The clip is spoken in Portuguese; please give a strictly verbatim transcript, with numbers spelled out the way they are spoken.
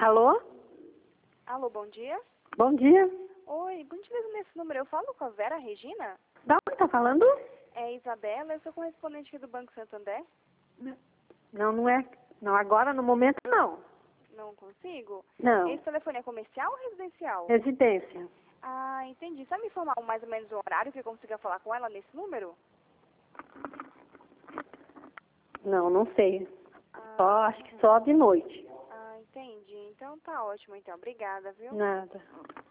Alô? Alô, bom dia. Bom dia. Oi, por gentileza nesse número eu falo com a Vera Regina? Da onde tá falando? É Isabela, eu sou correspondente aqui do Banco Santander. Não, não é. Não, agora no momento não. Não consigo? Não. Esse telefone é comercial ou residencial? Residência. Ah, entendi. Sabe me informar mais ou menos o horário que eu consiga falar com ela nesse número? Não, não sei. Ah, Só, acho que só de noite. ah, entendi. Então tá ótimo, então. Obrigada, viu? Nada.